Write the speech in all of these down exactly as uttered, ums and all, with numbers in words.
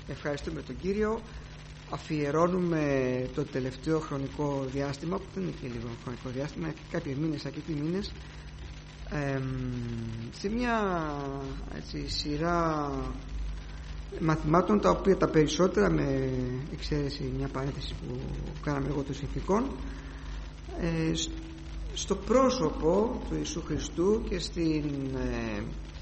ευχαριστούμε τον Κύριο. Αφιερώνουμε το τελευταίο χρονικό διάστημα, που δεν είναι και λίγο χρονικό διάστημα, κάποιοι μήνες, αρκετοί μήνες, ε, σε μια έτσι, σειρά μαθημάτων, τα οποία τα περισσότερα, με εξαίρεση μια παρένθεση που κάναμε εγώ των συνθηκών, ε, στο πρόσωπο του Ιησού Χριστού και στην, ε,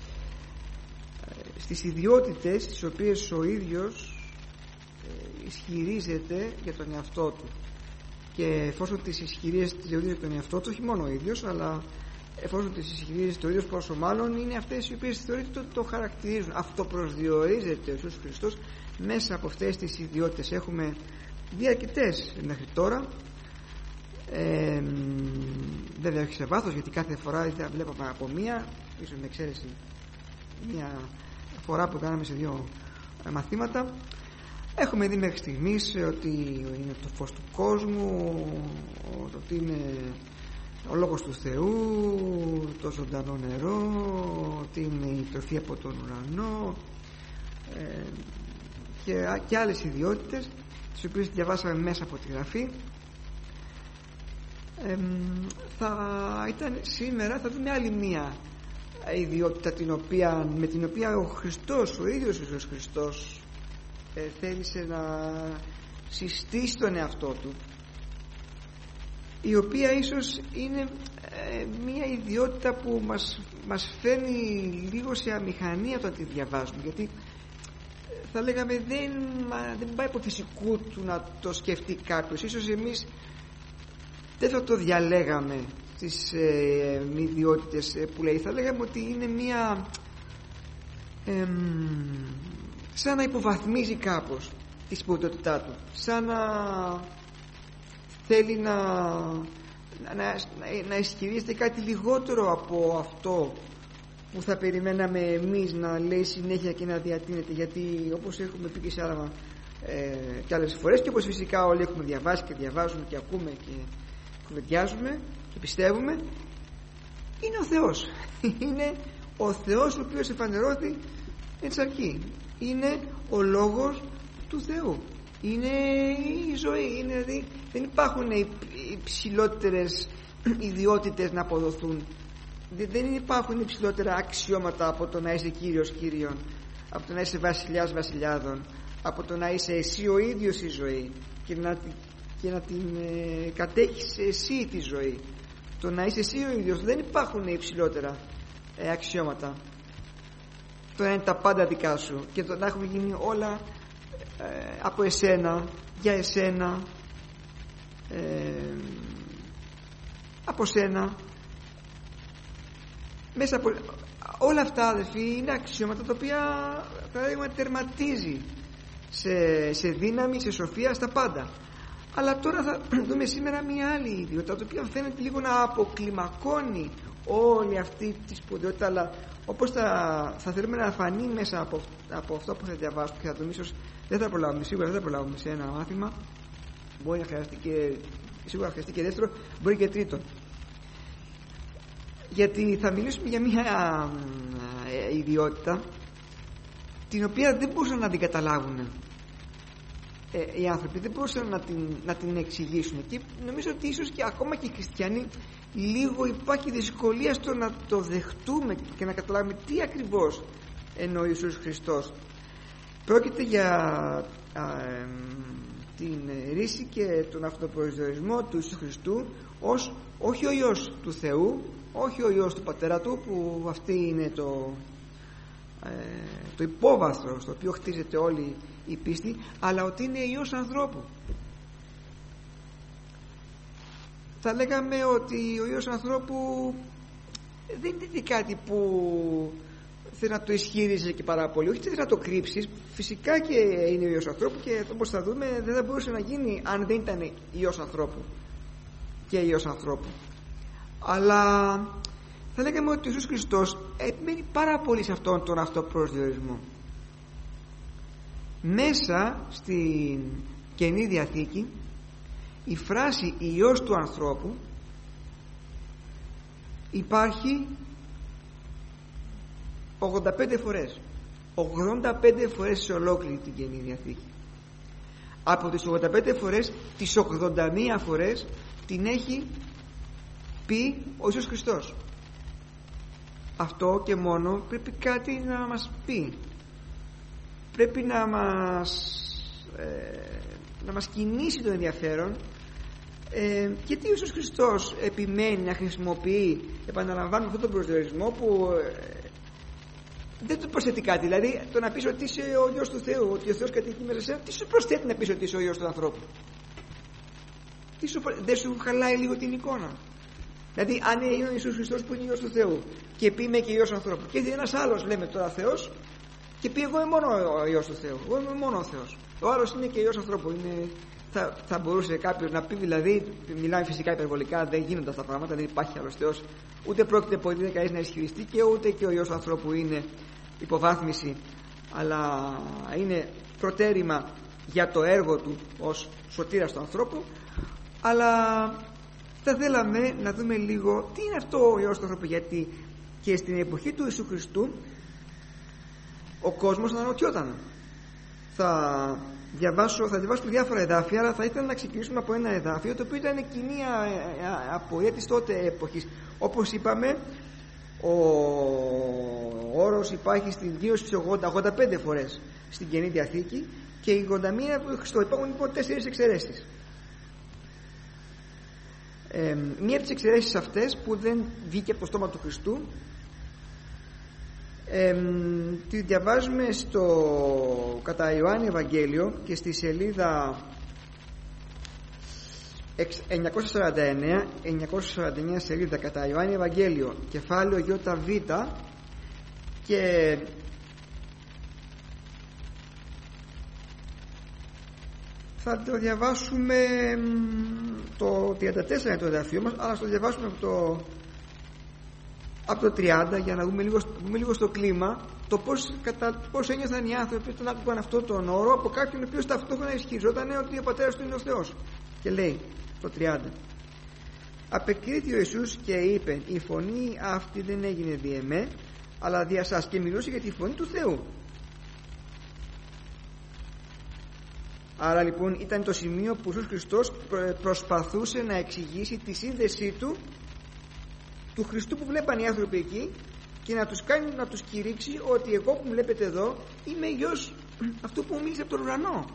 στις ιδιότητες τις οποίες ο ίδιος ε, ισχυρίζεται για τον εαυτό του, και εφόσον τις ισχυρίζεται για τον εαυτό του, όχι μόνο ο ίδιος, αλλά εφόσον τις ισχυρίζεται ο ίδιος, πόσο μάλλον είναι αυτές οι οποίες θεωρείται το, το χαρακτηρίζουν. Αυτοπροσδιορίζεται ο Ιησούς Χριστός μέσα από αυτές τις ιδιότητες. Έχουμε δει αρκετές μέχρι τώρα, ε, βέβαια όχι σε βάθος, γιατί κάθε φορά δεν βλέπαμε από μία, ίσως με εξαίρεση μία φορά που κάναμε σε δύο μαθήματα. Έχουμε δει μέχρι στιγμής ότι είναι το φως του κόσμου, ότι είναι ο Λόγος του Θεού, το ζωντανό νερό, ότι είναι η τροφή από τον ουρανό, ε, και, και άλλες ιδιότητες τις οποίες διαβάσαμε μέσα από τη Γραφή. Ε, θα ήταν σήμερα, θα δούμε άλλη μία ιδιότητα, την οποία, με την οποία ο Χριστός, ο ίδιος ο Ιησούς Χριστός, ε, θέλησε να συστήσει τον εαυτό του, η οποία ίσως είναι ε, μία ιδιότητα που μας, μας φέρνει λίγο σε αμηχανία όταν τη διαβάζουμε, γιατί ε, θα λέγαμε δεν, δεν πάει από φυσικού του να το σκεφτεί κάποιος. Ίσως εμείς δεν θα το διαλέγαμε τις ε, ιδιότητες που λέει, θα λέγαμε ότι είναι μία ε, σαν να υποβαθμίζει κάπως τη σπουδαιότητά του, σαν να θέλει να, να, να ισχυρίζεται κάτι λιγότερο από αυτό που θα περιμέναμε εμείς να λέει συνέχεια και να διατείνεται, γιατί όπως έχουμε πει και σε άλλα ε, και άλλες φορές, και όπως φυσικά όλοι έχουμε διαβάσει και διαβάζουμε και ακούμε και κουβεντιάζουμε και πιστεύουμε, είναι ο Θεός. Είναι ο Θεός ο οποίος εφανερώθη εξ αρχή. Είναι ο Λόγος του Θεού. Είναι η ζωή. Είναι, δηλαδή, δεν υπάρχουν υψηλότερες ιδιότητες να αποδοθούν. Δεν υπάρχουν υψηλότερα αξιώματα από το να είσαι Κύριος Κύριων, από το να είσαι Βασιλιάς Βασιλιάδων, από το να είσαι εσύ ο ίδιος η ζωή και να, και να την ε, κατέχεις εσύ τη ζωή. Το να είσαι εσύ ο ίδιος, δεν υπάρχουν υψηλότερα ε, αξιώματα. Το να είναι τα πάντα δικά σου και το να έχουν γίνει όλα ε, από εσένα, για εσένα, ε, από σένα, μέσα από όλα αυτά, αδελφοί, είναι αξιώματα τα οποία θα λέγαμε τερματίζει σε, σε δύναμη, σε σοφία, στα πάντα. Αλλά τώρα θα δούμε σήμερα μια άλλη ιδιότητα, το οποίο φαίνεται λίγο να αποκλιμακώνει όλη αυτή τη σπουδαιότητα, αλλά όπως θα, θα θέλουμε να φανεί μέσα από, από αυτό που θα διαβάσουμε και θα δούμε, ίσως δεν θα προλάβουμε, σίγουρα δεν θα προλάβουμε σε ένα μάθημα, μπορεί να χρειαστεί και, σίγουρα χρειαστεί και δεύτερο, μπορεί και τρίτο, γιατί θα μιλήσουμε για μια ε, ιδιότητα την οποία δεν μπορούσαν να την καταλάβουν ε, οι άνθρωποι, δεν μπορούσαν να την, να την εξηγήσουν, και νομίζω ότι ίσως και ακόμα και οι χριστιανοί λίγο υπάρχει δυσκολία στο να το δεχτούμε και να καταλάβουμε τι ακριβώς εννοεί ο Ιησούς Χριστός. Πρόκειται για α, ε, την ρίση και τον αυτοπροσδιορισμό του Ιησού Χριστού ως όχι ο Υιός του Θεού, όχι ο Υιός του Πατέρα του, που αυτή είναι το, ε, το υπόβαθρο στο οποίο χτίζεται όλη η πίστη, αλλά ότι είναι Υιός ανθρώπου. Θα λέγαμε ότι ο Υιός ανθρώπου δεν είναι κάτι που θέλει να το ισχύριζε και πάρα πολύ, όχι θέλει να το κρύψεις. Φυσικά και είναι ο Υιός ανθρώπου, και όπως θα δούμε δεν θα μπορούσε να γίνει αν δεν ήταν Υιός ανθρώπου και Υιός ανθρώπου. Αλλά θα λέγαμε ότι ο Ιησούς Χριστός επιμένει πάρα πολύ σε αυτόν τον αυτοπροσδιορισμό. Μέσα στην Καινή Διαθήκη η φράση Υιός του ανθρώπου υπάρχει ογδόντα πέντε φορές. ογδόντα πέντε φορές σε ολόκληρη την Καινή Διαθήκη. Από τις ογδόντα πέντε φορές, τις ογδόντα μία φορές την έχει πει ο Ιησούς Χριστός. Αυτό και μόνο πρέπει κάτι να μας πει, πρέπει να μας ε, να μας κινήσει το ενδιαφέρον, ε, γιατί ο Ιησούς Χριστός επιμένει να χρησιμοποιεί, επαναλαμβάνω, αυτόν τον προσδιορισμό που ε, δεν του προσθέτει κάτι. Δηλαδή το να πεις ότι είσαι ο Υιός του Θεού, ότι ο Θεός κατοικεί μέσα σε σένα, τι σου προσθέτει να πεις ότι είσαι ο Υιός του ανθρώπου? Τι σου, δεν σου χαλάει λίγο την εικόνα? Δηλαδή αν είναι ο Ιησούς Χριστός που είναι ο Υιός του Θεού και πει είμαι και Υιός ανθρώπου, και ένας άλλος λέμε τώρα Θεός και πει εγώ είμαι μόνο ο Υιός του Θεού, εγώ είμαι μόνο ο Θεός, ο άλλος είναι και Υιός ανθρώπου, είναι, θα, θα μπορούσε κάποιος να πει, δηλαδή μιλάμε φυσικά υπερβολικά, δεν γίνονται αυτά τα πράγματα, δεν υπάρχει άλλος Θεός, ούτε πρόκειται ποτέ κανείς να ισχυριστεί, και ούτε και ο Υιός του ανθρώπου είναι υποβάθμιση, αλλά είναι προτέρημα για το έργο του ως σωτήρας του ανθρώπου. Αλλά θα θέλαμε να δούμε λίγο τι είναι αυτό ο Υιός του ανθρώπου, γιατί και στην εποχή του Ιησού Χριστού ο κόσμος αναρωτιόταν. Θα διαβάσω, θα διαβάσω διάφορα εδάφια, αλλά θα ήθελα να ξεκινήσουμε από ένα εδάφιο το οποίο ήταν κοινή απορία της τότε εποχής. Όπως είπαμε, ο όρος υπάρχει στην γύρω στις ογδόντα ογδόντα πέντε φορές στην Καινή Διαθήκη και η ογδόντα μία του Χριστού. Υπάρχουν λοιπόν τέσσερις εξαιρέσεις. Ε, μία από τις εξαιρέσεις αυτές που δεν βγήκε από το στόμα του Χριστού, ε, τη διαβάζουμε στο κατά Ιωάννη Ευαγγέλιο και στη σελίδα εννιακόσια σαράντα εννέα, εννιακόσια σαράντα εννέα σελίδα κατά Ιωάννη Ευαγγέλιο, κεφάλαιο ΙΒ, και θα το διαβάσουμε, το τριάντα τέσσερα είναι το εδάφιο μας, αλλά θα το διαβάσουμε από το, από το τριάντα για να δούμε λίγο, δούμε λίγο στο κλίμα το πώς, κατά, πώς ένιωθαν οι άνθρωποι όταν άκουγαν αυτόν τον όρο από κάποιον ο οποίος ταυτόχρονα ισχυριζόταν ότι ο πατέρας του είναι ο Θεός. Και λέει το τριάντα: απεκρίθη ο Ιησούς και είπε, η φωνή αυτή δεν έγινε δι' εμέ, αλλά δια σας, και μιλούσε για τη φωνή του Θεού. Άρα λοιπόν ήταν το σημείο που ο Ιησούς Χριστός προσπαθούσε να εξηγήσει τη σύνδεσή του του Χριστού που βλέπαν οι άνθρωποι εκεί, και να τους κάνει, να τους κηρύξει ότι εγώ που βλέπετε εδώ είμαι Υιός αυτού που μου μίλησε από τον ουρανό.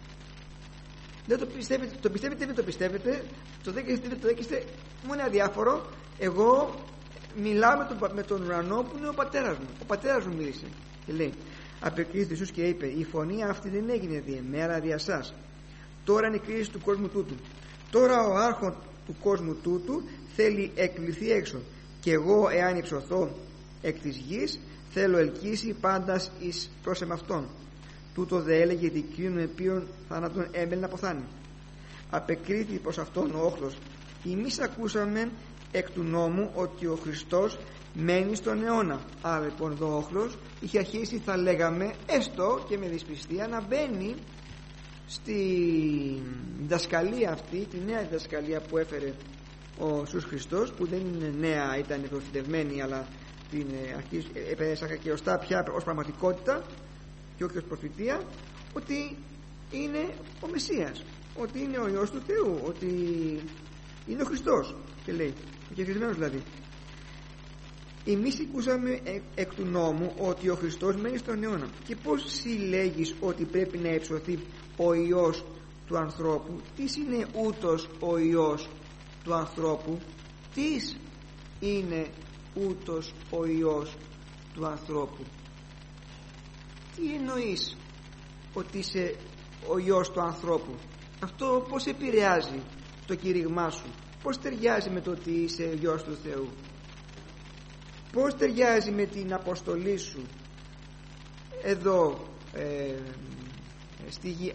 Δεν το πιστεύετε, το πιστεύετε, δεν το πιστεύετε, το δέχεστε, δεν το δέχεστε, μου είναι αδιάφορο. Εγώ μιλάω με τον, με τον ουρανό που είναι ο πατέρας μου. Ο πατέρας μου μίλησε. Και λέει, απεκρίθη Ιησούς και είπε, η φωνή αυτή δεν έγινε δι' εμέ, αλλά δια σας. Τώρα είναι η κρίση του κόσμου τούτου. Τώρα ο άρχον του κόσμου τούτου θέλει εκκληθεί έξω, και εγώ εάν υψωθώ εκ της γης θέλω ελκύσει πάντας εις προς εμαυτόν. Τούτο δε έλεγε δικαίων οποίων θάνατον έμελε να ποθάνει. Απεκρίθη προς αυτόν ο όχλος. Εμείς ακούσαμε εκ του νόμου ότι ο Χριστός μένει στον αιώνα. Άρα λοιπόν εδώ ο όχλος είχε αρχίσει, θα λέγαμε, έστω και με δυσπιστία, να μπαίνει στη διδασκαλία αυτή, τη νέα διδασκαλία που έφερε ο Ιησούς Χριστός, που δεν είναι νέα, ήταν προφητευμένη, αλλά την έπαιρνε σαν κακαιοστά πια ως πραγματικότητα και όχι ως προφητεία, ότι είναι ο Μεσσίας, ότι είναι ο Υιός του Θεού, ότι είναι ο Χριστός, και λέει, και Χριστμένος δηλαδή. Εμείς ακούσαμε εκ του νόμου ότι ο Χριστός μένει στον αιώνα. Και πώς συλλέγεις ότι πρέπει να υψωθεί ο Υιός του ανθρώπου? Τι είναι ούτως ο Υιός του ανθρώπου? Τι είναι ούτως ο Υιός του ανθρώπου? Τι εννοείς ότι είσαι ο Υιός του ανθρώπου? Αυτό πώς επηρεάζει το κήρυγμά σου? Πώς ταιριάζει με το ότι είσαι ο Υιός του Θεού? Πώς ταιριάζει με την αποστολή σου εδώ ε, στη γη?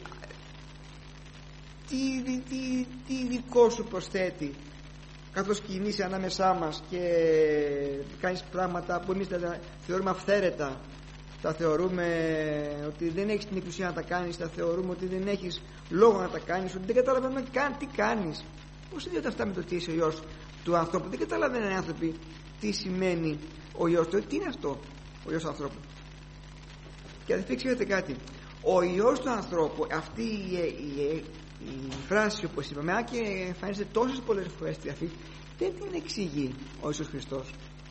Τι, τι, τι δικό σου προσθέτει καθώς κινείσαι ανάμεσά μας και κάνεις πράγματα που εμείς τα θεωρούμε αυθαίρετα, τα θεωρούμε ότι δεν έχεις την εξουσία να τα κάνεις, τα θεωρούμε ότι δεν έχεις λόγο να τα κάνεις, ότι δεν καταλαβαίνουμε καν τι κάνεις? Πώς συνδέονται αυτά με το τι είσαι ο Υιός του ανθρώπου? Δεν καταλαβαίνουν οι άνθρωποι τι σημαίνει ο Υιός του. Τι είναι αυτό ο Υιός του ανθρώπου? Και αδελφοί, ξέρετε κάτι, ο Υιός του ανθρώπου, αυτή η, η, η, η φράση όπως είπαμε, αν και εμφανίζεται τόσες πολλές φορές στη Διαθήκη, δεν την εξηγεί ο Ιησούς Χριστός.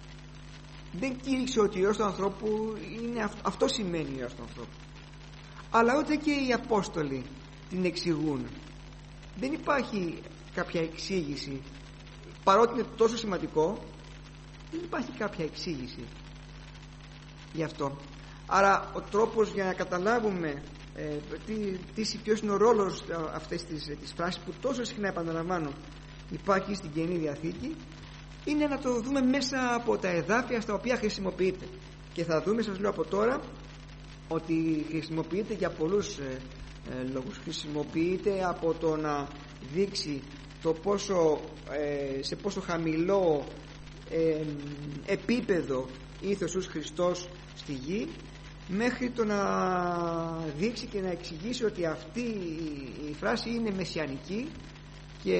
Δεν κήρυξε ότι ο Υιός του ανθρώπου είναι αυτό, αυτό σημαίνει ο Υιός του ανθρώπου. Αλλά ούτε και οι Απόστολοι την εξηγούν. Δεν υπάρχει κάποια εξήγηση, παρότι είναι τόσο σημαντικό, δεν υπάρχει κάποια εξήγηση γι' αυτό. Άρα ο τρόπος για να καταλάβουμε ε, τι, τι, ποιος είναι ο ρόλος αυτής της, της φράσης που τόσο συχνά, επαναλαμβάνω, υπάρχει στην Καινή Διαθήκη, είναι να το δούμε μέσα από τα εδάφια στα οποία χρησιμοποιείται. Και θα δούμε, σας λέω από τώρα, ότι χρησιμοποιείται για πολλούς ε, ε, λόγους. Χρησιμοποιείται από το να δείξει το πόσο, ε, σε πόσο χαμηλό ε, επίπεδο ήρθε ο Ιησούς Χριστός στη γη, μέχρι το να δείξει και να εξηγήσει ότι αυτή η φράση είναι μεσιανική και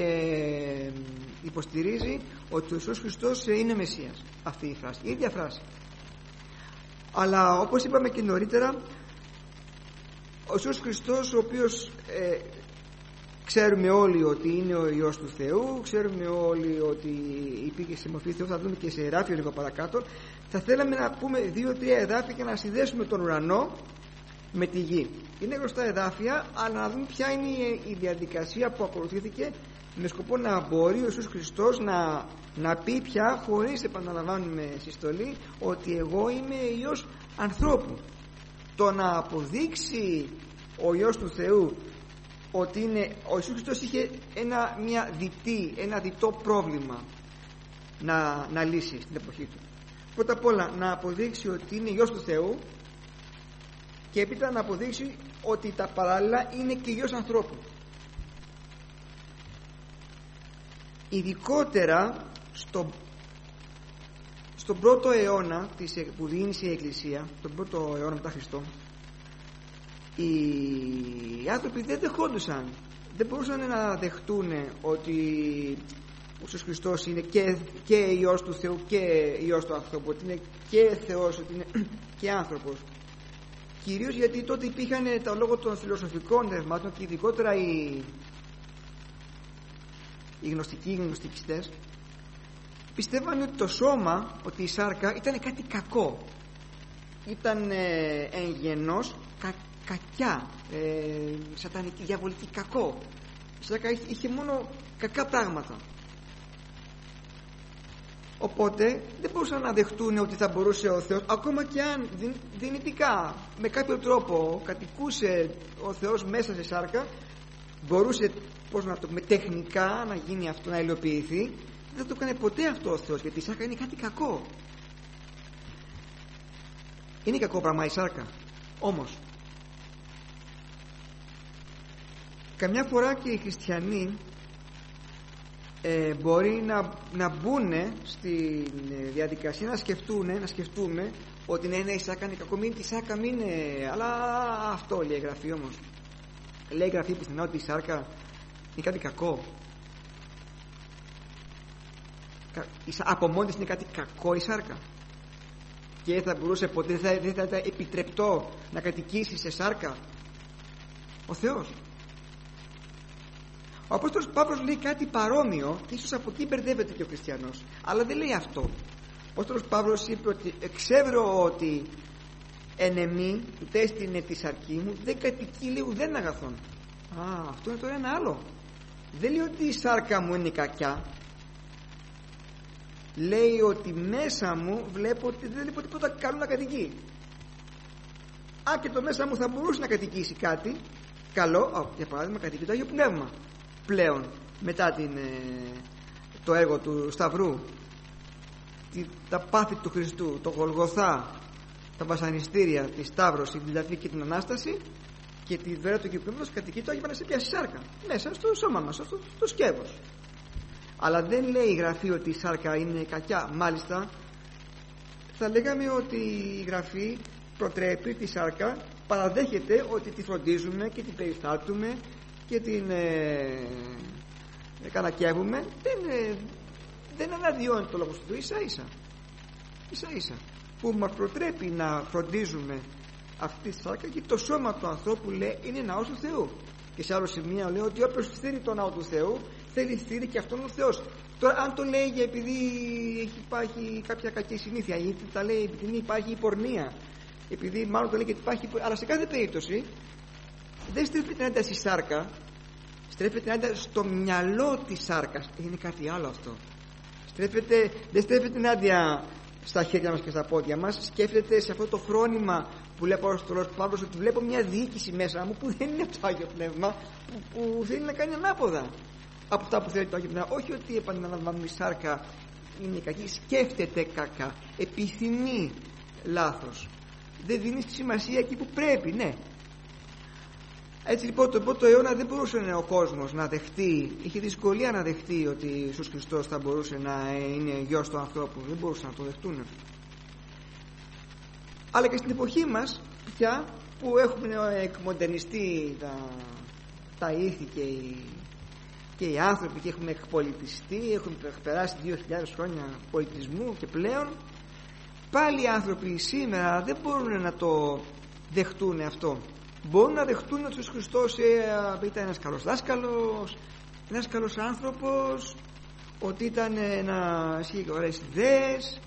υποστηρίζει ότι ο Ιησούς Χριστός είναι Μεσσίας. Αυτή η φράση, η ίδια φράση. Αλλά όπως είπαμε και νωρίτερα, ο Ιησούς Χριστός, ο οποίος ε, ξέρουμε όλοι ότι είναι ο Υιός του Θεού, ξέρουμε όλοι ότι υπήρχε σε μορφή Θεού, θα δούμε και σε εδάφιο λίγο παρακάτω. Θα θέλαμε να πούμε δύο-τρία εδάφια και να συνδέσουμε τον ουρανό με τη γη. Είναι γνωστά εδάφια, αλλά να δούμε ποια είναι η διαδικασία που ακολουθήθηκε με σκοπό να μπορεί ο Ιησούς Χριστός να, να πει πια, χωρίς επαναλαμβάνουμε συστολή, ότι εγώ είμαι Υιός ανθρώπου. Το να αποδείξει ο Υιός του Θεού ότι είναι, ο Ιησούς Χριστός είχε ένα, μια διτή, ένα διτό πρόβλημα να, να λύσει στην εποχή του. Πρώτα απ' όλα να αποδείξει ότι είναι Υιός του Θεού, και έπειτα να αποδείξει ότι τα παράλληλα είναι και Υιός ανθρώπου. Ειδικότερα στο, στον πρώτο αιώνα της, που διήνυσε η Εκκλησία, τον πρώτο αιώνα μετά Χριστό, οι άνθρωποι δεν δεχόντουσαν, δεν μπορούσαν να δεχτούν ότι ο Ιησούς Χριστός είναι και, και Υιός του Θεού και Υιός του ανθρώπου, ότι είναι και Θεός, ότι είναι και άνθρωπος. Κυρίως γιατί τότε υπήρχαν τα λόγω των φιλοσοφικών ρευμάτων, και ειδικότερα οι, οι γνωστικοί, οι γνωστικιστές πιστεύαν ότι το σώμα, ότι η σάρκα ήταν κάτι κακό, ήταν ε, εν γενός κα, κακιά, ε, σατανική, διαβολική, κακό. Η σάρκα είχε μόνο κακά πράγματα. Οπότε δεν μπορούσαν να δεχτούν ότι θα μπορούσε ο Θεός, ακόμα και αν δυνητικά με κάποιο τρόπο κατοικούσε ο Θεός μέσα σε σάρκα, μπορούσε, πώς να το πούμε, τεχνικά να γίνει αυτό, να υλοποιηθεί. Δεν το έκανε ποτέ αυτό ο Θεός, γιατί η σάρκα είναι κάτι κακό. Είναι κακό πράγμα η σάρκα. Όμως καμιά φορά και οι χριστιανοί ε, μπορεί να, να μπουν στη διαδικασία να σκεφτούν, να σκεφτούμε ότι ναι, ναι, η σάρκα είναι κακό, μην τη σάρκα μην είναι, αλλά αυτό λέει η Γραφή. Όμως λέει η Γραφή πουθενά ότι η σάρκα είναι κάτι κακό? Από μόνη της είναι κάτι κακό η σάρκα? Και δεν θα μπορούσε ποτέ, δεν θα, θα ήταν επιτρεπτό να κατοικήσει σε σάρκα ο Θεός? Ο Απόστολος Παύλος λέει κάτι παρόμοιο, και ίσως από εκεί μπερδεύεται και ο χριστιανός, αλλά δεν λέει αυτό. Ο Απόστολος Παύλος είπε ότι εξεύρω ότι εν εμή του τέστηνε τη σαρκή μου, δεν κατοικεί λέει ουδέν αγαθόν. Α, αυτό είναι τώρα ένα άλλο. Δεν λέει ότι η σάρκα μου είναι κακιά. Λέει ότι μέσα μου βλέπω ότι δεν βλέπω τίποτα καλό να κατοικεί. Αν και το μέσα μου θα μπορούσε να κατοικήσει κάτι καλό, για παράδειγμα κατοικεί το Άγιο Πνεύμα πλέον μετά την, το έργο του Σταυρού, τα πάθη του Χριστού, το Γολγοθά, τα βασανιστήρια, τη Σταύρωση, τη Λατρική και την Ανάσταση, και τη δωρεά του Αγίου Πνεύματος κατοικεί το Άγιο Πανασυπία στη σάρκα, μέσα στο σώμα μας, στο, στο σκεύος. Αλλά δεν λέει η Γραφή ότι η σάρκα είναι κακιά. Μάλιστα θα λέγαμε ότι η Γραφή προτρέπει τη σάρκα, παραδέχεται ότι τη φροντίζουμε και την περιστάττουμε και την ε, ε, κανακεύουμε. Δεν, ε, δεν αναδειώνει το λόγο του ίσα ίσα ίσα ίσα που μας προτρέπει να φροντίζουμε αυτή τη σάρκα, και το σώμα του ανθρώπου, λέει, είναι ναός του Θεού. Και σε άλλο σημείο λέει ότι όποιος θέλει το ναό του Θεού, θέλει στήρι και αυτόν ο Θεός. Τώρα, αν το λέει για επειδή υπάρχει κάποια κακή συνήθεια, ή τα λέει επειδή υπάρχει η πορνεία, επειδή μάλλον το λέει γιατί υπάρχει, αλλά σε κάθε περίπτωση δεν στρέφεται ενάντια στη σάρκα, στρέφεται ενάντια στο μυαλό της σάρκας. Είναι κάτι άλλο αυτό. Στρέφεται, δεν στρέφεται ενάντια στα χέρια μας και στα πόδια μας. Σκέφτεται σε αυτό το φρόνημα που λέει ο Απόστολος Παύλος, ότι βλέπω μια διοίκηση μέσα μου που δεν είναι το Άγιο Πνεύμα, που, που θέλει να κάνει ανάποδα από αυτά που θέλει το Άγιο Πνεύμα. Όχι ότι επαναλαμβάνουμε η σάρκα είναι κακή, σκέφτεται κακά, επιθυμεί λάθος, δεν δίνει σημασία εκεί που πρέπει. Ναι. Έτσι λοιπόν τον πρώτο αιώνα δεν μπορούσε ο κόσμος να δεχτεί, είχε δυσκολία να δεχτεί ότι Ιησούς Χριστός θα μπορούσε να είναι γιος του ανθρώπου, δεν μπορούσαν να το δεχτούν. Αλλά και στην εποχή μας πια που έχουμε εκμοντερνιστεί τα, τα ήθη και οι, και οι άνθρωποι, και έχουμε εκπολιτιστεί, έχουμε περάσει δύο χιλιάδες χρόνια πολιτισμού και πλέον, πάλι οι άνθρωποι σήμερα δεν μπορούν να το δεχτούν αυτό. Μπορούν να δεχτούν ότι ο Ιησούς Χριστός ήταν ένας καλός δάσκαλος, ένας καλός άνθρωπος, ότι ήταν ένας είχε ωραίες ιδέες.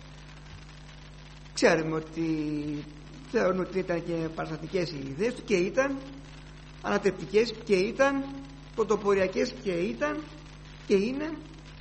Ξέρουμε ότι θεωρούν ότι ήταν και παραστατικές οι ιδέες του, και ήταν ανατρεπτικές, και ήταν πρωτοποριακές, και ήταν και είναι,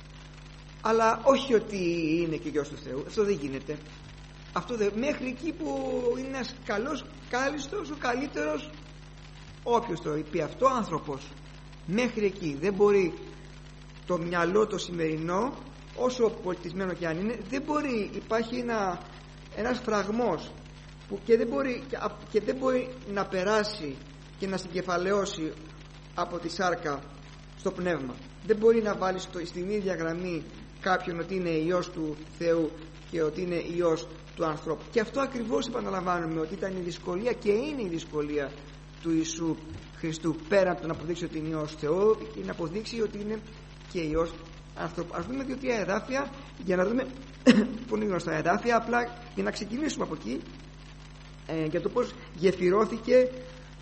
αλλά όχι ότι είναι και γιος του Θεού. Αυτό δεν γίνεται. Αυτό δεν, μέχρι εκεί που είναι ένας καλός, κάλλιστος, ο καλύτερος, όποιος το πει αυτό, άνθρωπος. Μέχρι εκεί δεν μπορεί το μυαλό το σημερινό, όσο πολιτισμένο και αν είναι, δεν μπορεί, υπάρχει ένα, ένας φραγμός που και δεν, μπορεί, και δεν μπορεί να περάσει και να συγκεφαλαιώσει από τη σάρκα στο πνεύμα. Δεν μπορεί να βάλει στο, στην ίδια γραμμή κάποιον ότι είναι Υιός του Θεού και ότι είναι Υιός του ανθρώπου. Και αυτό ακριβώς επαναλαμβάνουμε, ότι ήταν η δυσκολία και είναι η δυσκολία του Ιησού Χριστού, πέρα από το να αποδείξει ότι είναι Υιός Θεού, και να αποδείξει ότι είναι και Υιός ανθρώπου. Ας δούμε δύο-τρία εδάφια για να δούμε πολύ γνωστά εδάφια, απλά για να ξεκινήσουμε από εκεί, ε, για το πως γεφυρώθηκε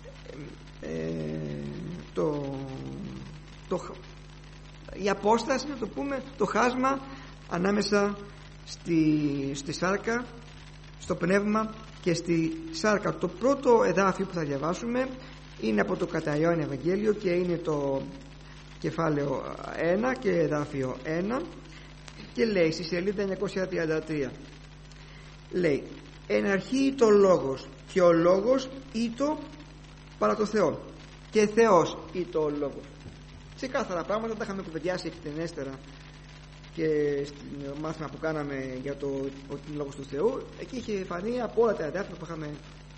ε, το, το, η απόσταση, να το πούμε, το χάσμα ανάμεσα στη, στη σάρκα, στο πνεύμα και στη σάρκα. Το πρώτο εδάφιο που θα διαβάσουμε είναι από το κατά Ιωάννη Ευαγγέλιο και είναι το κεφάλαιο ένα και εδάφιο ένα, και λέει στη σελίδα εννιακόσια τριάντα τρία, λέει: εν αρχή το λόγος, και ο λόγος ήτο παρά το Θεό, και Θεός ήτο ο λόγος. Ξεκάθαρα πράγματα, τα είχαμε κουβεντιάσει εκτενέστερα και στην μάθημα που κάναμε για το ότι είναι λόγος του Θεού. Εκεί είχε φανεί από όλα τα εδάφια που είχαμε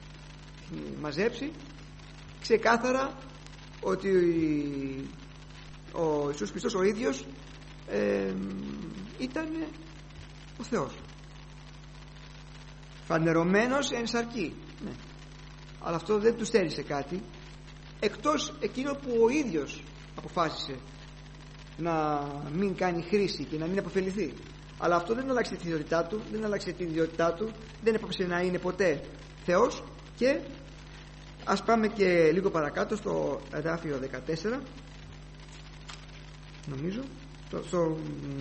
μαζέψει ξεκάθαρα ότι ο Ιησούς Χριστός ο ίδιος ε, ήταν ο Θεός, φανερωμένος εν σαρκί, ναι. Αλλά αυτό δεν του στέρισε κάτι, εκτός εκείνο που ο ίδιος αποφάσισε να μην κάνει χρήση και να μην αποφεληθεί. Αλλά αυτό δεν άλλαξε την ιδιότητά του, δεν άλλαξε την ιδιότητά του, δεν έπαψε να είναι ποτέ Θεός. Και ας πάμε και λίγο παρακάτω στο εδάφιο δεκατέσσερα, νομίζω, στο, στο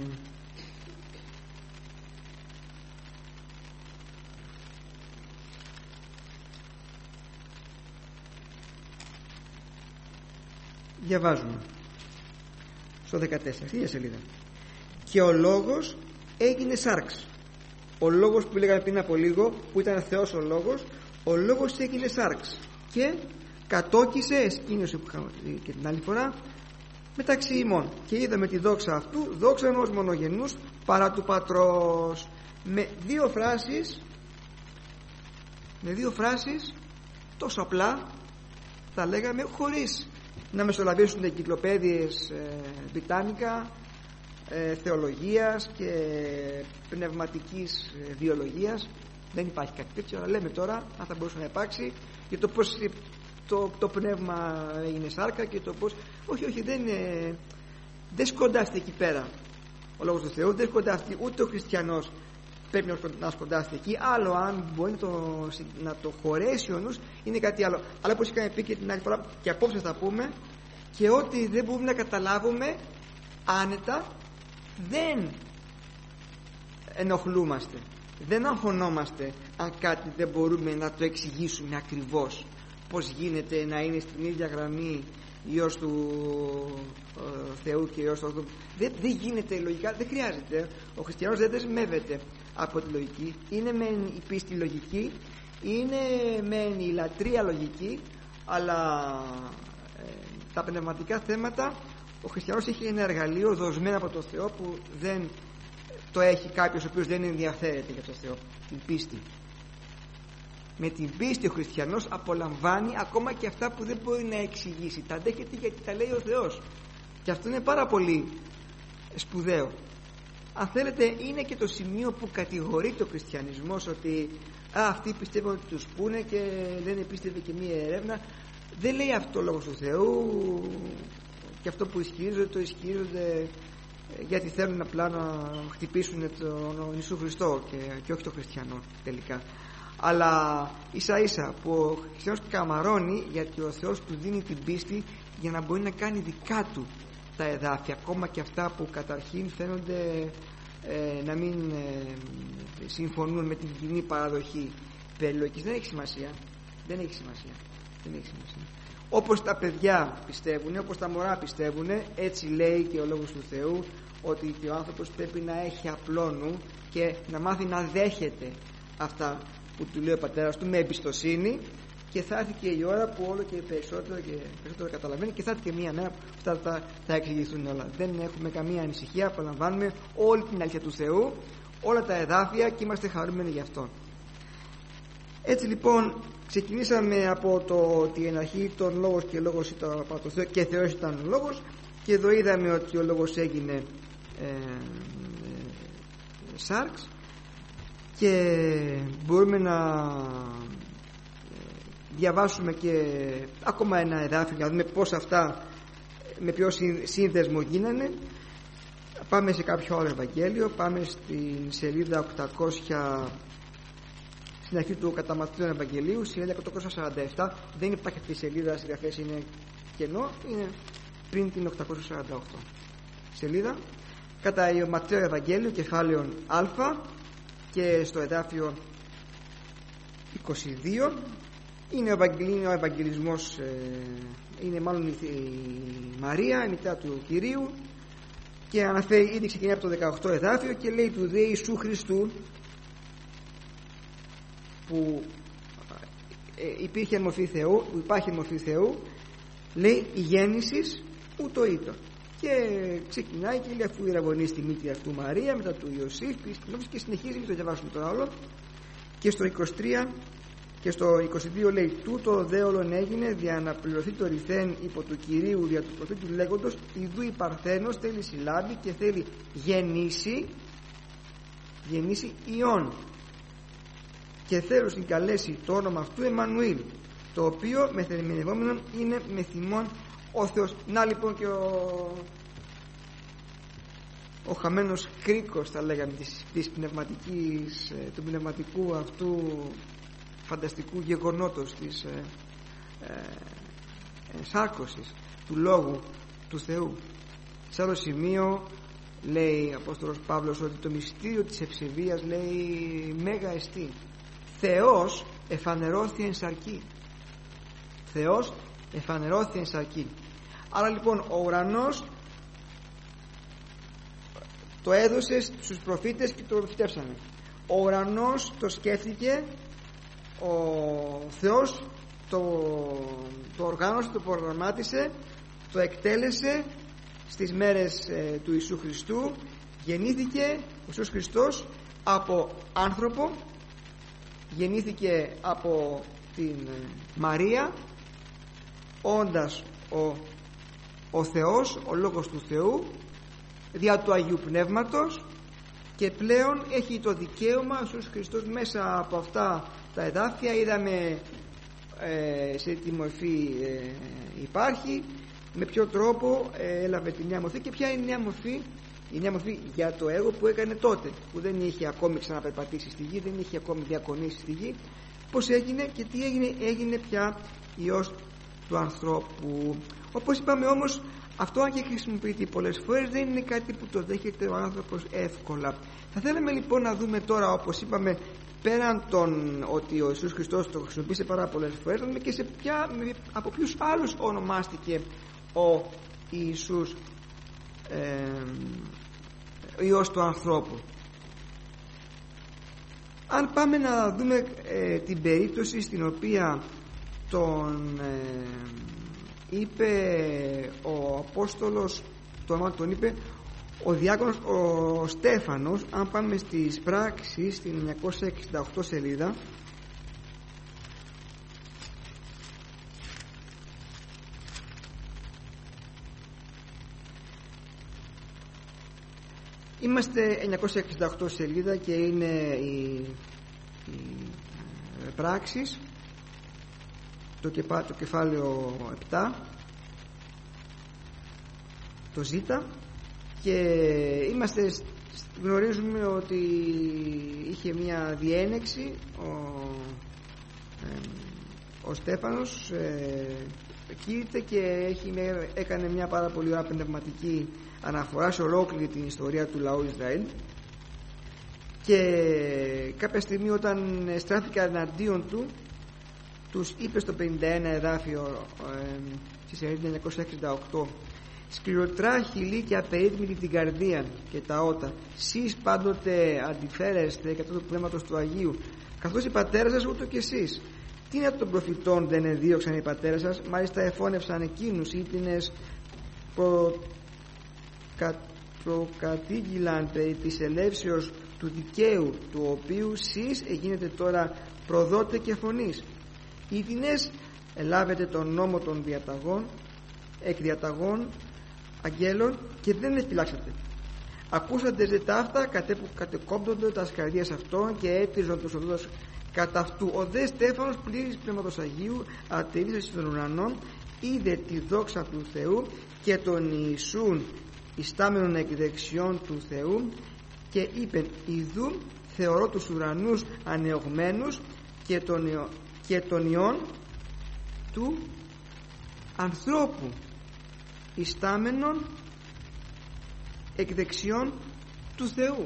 διαβάζουμε στο δεκατέσσερα, στη σελίδα. Και ο λόγος έγινε σάρξ. Ο λόγος που λέγαμε πριν από λίγο, που ήταν Θεός ο λόγος, ο λόγος έγινε σάρξ και κατόκισε, εσκήνωσε που είχαμε και την άλλη φορά, μεταξύ ημών, και είδαμε τη δόξα αυτού, δόξα ενός μονογενούς παρά του Πατρός. Με δύο φράσεις, με δύο φράσεις τόσο απλά τα λέγαμε, χωρίς να μεσολαβήσουν εγκυκλοπαίδειες ε, βιτάνικα, ε, θεολογίας και πνευματικής ε, βιολογίας. Δεν υπάρχει κάτι τέτοιο, αλλά λέμε τώρα αν θα μπορούσε να υπάρξει, για το πως το, το πνεύμα είναι σάρκα και το πως όχι, όχι, δεν, ε, δεν σκοντάστε εκεί πέρα ο λόγος του Θεού, δεν σκοντάστε ούτε ο χριστιανός πρέπει να σκοντάστε εκεί. Άλλο αν μπορεί να το, να το χωρέσει ο νους, είναι κάτι άλλο. Αλλά όπως είχαμε πει και την άλλη φορά, και απόψε θα πούμε, και ότι δεν μπορούμε να καταλάβουμε άνετα, δεν ενοχλούμαστε, δεν αγχωνόμαστε αν κάτι δεν μπορούμε να το εξηγήσουμε ακριβώς, πως γίνεται να είναι στην ίδια γραμμή Υιός του ε, Θεού και Υιός του Θεού. Δεν, δεν γίνεται λογικά, δεν χρειάζεται. Ο χριστιανός δεν δεσμεύεται από τη λογική. Είναι μεν η πίστη λογική, είναι μεν η λατρεία λογική, αλλά ε, τα πνευματικά θέματα ο χριστιανός έχει ένα εργαλείο δοσμένο από τον Θεό που δεν το έχει κάποιος ο οποίος δεν ενδιαφέρεται για τον Θεό, την πίστη. Με την πίστη ο χριστιανός απολαμβάνει ακόμα και αυτά που δεν μπορεί να εξηγήσει. Τα δέχεται γιατί τα λέει ο Θεός. Και αυτό είναι πάρα πολύ σπουδαίο. Αν θέλετε, είναι και το σημείο που κατηγορεί το χριστιανισμός ότι α, αυτοί πιστεύουν ότι τους πούνε και δεν πίστευε και μία έρευνα. Δεν λέει αυτό ο λόγος του Θεού, και αυτό που ισχυρίζονται το ισχυρίζονται γιατί θέλουν απλά να χτυπήσουν τον Ιησού Χριστό και, και όχι τον χριστιανό τελικά. Αλλά ίσα ίσα που ο χριστιανός καμαρώνει, γιατί ο Θεός του δίνει την πίστη για να μπορεί να κάνει δικά του τα εδάφια, ακόμα και αυτά που καταρχήν φαίνονται ε, να μην ε, συμφωνούν με την κοινή παραδοχή περιλογικής. Δεν έχει σημασία, δεν έχει σημασία, δεν έχει σημασία. Όπως τα παιδιά πιστεύουν, όπως τα μωρά πιστεύουν, έτσι λέει και ο Λόγος του Θεού, ότι και ο άνθρωπος πρέπει να έχει απλό νου και να μάθει να δέχεται αυτά που του λέει ο πατέρας του με εμπιστοσύνη, και θα έρθει και η ώρα που όλο και περισσότερο και περισσότερο καταλαβαίνει, και θα έρθει και μία μέρα που αυτά θα, θα εξηγηθούν όλα. Δεν έχουμε καμία ανησυχία, απολαμβάνουμε όλη την αλήθεια του Θεού, όλα τα εδάφια, και είμαστε χαρούμενοι γι' αυτό. Έτσι λοιπόν ξεκινήσαμε από το ότι εν αρχή τον λόγος και λόγος ήταν από το Θεό και Θεός ήταν ο λόγος, και εδώ είδαμε ότι ο λόγος έγινε ε, ε, σάρξ, και μπορούμε να διαβάσουμε και ακόμα ένα εδάφιο για να δούμε πως αυτά με ποιο σύνδεσμο γίνανε. Πάμε σε κάποιο άλλο Ευαγγέλιο, πάμε στην σελίδα οκτακόσια, στην αρχή του κατά Ματθαίον Ευαγγελίου, σελίδα οκτακόσια σαράντα επτά. Δεν υπάρχει αυτή η σελίδα, στη διαθέση είναι κενό, είναι πριν την οκτακόσια σαράντα οκτώ σελίδα. Κατά Ματθαίο Ευαγγέλιο, κεφάλαιο Α, και στο εδάφιο είκοσι δύο είναι ο, ο Ευαγγελισμός, ε, είναι μάλλον η, η Μαρία, η μητέρα του Κυρίου, και αναφέρει, ήδη ξεκινάει από το δεκαοκτώ εδάφιο και λέει του δε Ιησού Χριστού, που ε, υπήρχε μορφή Θεού, που υπάρχει μορφή Θεού, λέει η γέννησης ούτω ήτο. Και ξεκινάει και λέει, αφού ηραβωνεί στη μύτη αυτού Μαρία, μετά του Ιωσήφ, και συνεχίζει, μην το διαβάσουμε τώρα όλο. Και στο είκοσι τρία και στο είκοσι δύο λέει, τούτο δε όλον έγινε για να πληρωθεί το ρηθέν υπό του Κυρίου δια του προφήτου λέγοντος, ιδού η Παρθένος θέλει συλλάβει και θέλει γεννήσει, γεννήσει Υιόν, και θέλω συγκαλέσει το όνομα αυτού Εμμανουήλ, το οποίο μεθερμηνευόμενον είναι με θυμόν ο Θεός. Να λοιπόν και ο, ο χαμένος κρίκος, θα λέγαμε, της, της πνευματικής, του πνευματικού αυτού φανταστικού γεγονότος της ε, ε, ενσάρκωσης του Λόγου του Θεού. Σε άλλο σημείο λέει ο Απόστολος Παύλος ότι το μυστήριο της ευσεβίας, λέει, μέγα εστί, Θεός εφανερώθη εν σαρκή, Θεός εφανερώθη εν σαρκή. Άρα λοιπόν ο ουρανός το έδωσε στους προφήτες και το προφητεύσανε. Ο ουρανός το σκέφτηκε, ο Θεός το, το οργάνωσε, το προγραμμάτισε, το εκτέλεσε στις μέρες ε, του Ιησού Χριστού. Γεννήθηκε ο Ιησούς Χριστός από άνθρωπο, γεννήθηκε από την Μαρία, όντας ο, ο Θεός, ο Λόγος του Θεού, δια του Αγίου Πνεύματος, και πλέον έχει το δικαίωμα ο Ιησούς Χριστός μέσα από αυτά τα εδάφια. Είδαμε ε, σε τι μορφή ε, υπάρχει, με ποιο τρόπο ε, έλαβε τη νέα μορφή, και ποια είναι η νέα μορφή η νέα μορφή για το έργο που έκανε τότε, που δεν είχε ακόμη ξαναπερπατήσει στη γη, δεν είχε ακόμη διακονήσει στη γη. Πώς έγινε και τι έγινε? Έγινε πια Υιός του ανθρώπου. Όπως είπαμε όμως, αυτό αν και χρησιμοποιείται πολλές φορές, δεν είναι κάτι που το δέχεται ο άνθρωπος εύκολα. Θα θέλαμε λοιπόν να δούμε τώρα, όπως είπαμε, πέραν τον ότι ο Ιησούς Χριστός το χρησιμοποίησε πάρα πολλές φορές, να δούμε και σε ποια, από ποιους άλλους ονομάστηκε ο Ιησούς ε, Υιός του ανθρώπου. Αν πάμε να δούμε ε, την περίπτωση στην οποία τον ε, είπε ο Απόστολος, το όνομα τον είπε ο διάκονος ο Στέφανος, αν πάμε στις πράξεις στην εννιακόσια εξήντα οκτώ σελίδα, είμαστε εννιακόσια εξήντα οκτώ σελίδα και είναι οι, οι πράξεις, το, κεφα, το κεφάλαιο επτά, το Ζ, και είμαστε, γνωρίζουμε ότι είχε μια διένεξη ο, ε, ο Στέφανος ε, κήρυτε και έχει, έκανε μια πάρα πολύ ωραία πνευματική αναφορά σε ολόκληρη την ιστορία του λαού Ισραήλ, και κάποια στιγμή όταν στράφηκε εναντίον του, τους είπε στο πενήντα ένα εδάφιο ε, στη σελίδα εννιακόσια εξήντα οκτώ: «Σκληροτρά χειλή και απερίθμητη την καρδία και τα ότα, σεις πάντοτε αντιφέρεστε κατά του Πνεύματος του Αγίου, καθώς οι πατέρες σας ούτω και εσείς. Τι είναι των προφητών δεν εδίωξαν οι πατέρες σας, μάλιστα εφώνευσαν εκείνους ήτινες προ... κα... προκατήγγυλαν περί της ελεύσεως του δικαίου, του οποίου σεις εγίνετε τώρα προδότε και φωνής. Ήτινες ελάβετε τον νόμο των διαταγών, εκ διαταγών αγγέλων, και δεν εφυλάξατε. Ακούσατε δε ταύτα κατέ που κατεκόμπτονται τα σκαρδίας αυτών και έτριζον τους οδούς κατά αυτού. Ο δε Στέφανος πλήρης Πνεύματος Αγίου ατελήσασε των ουρανών, είδε τη δόξα του Θεού και τον Ιησούν ιστάμενον εκ δεξιών του Θεού, και είπεν: Ιδού θεωρώ τους ουρανούς ανεωγμένους και τον, και τον Υιόν του ανθρώπου ιστάμενον εκ δεξιών του Θεού.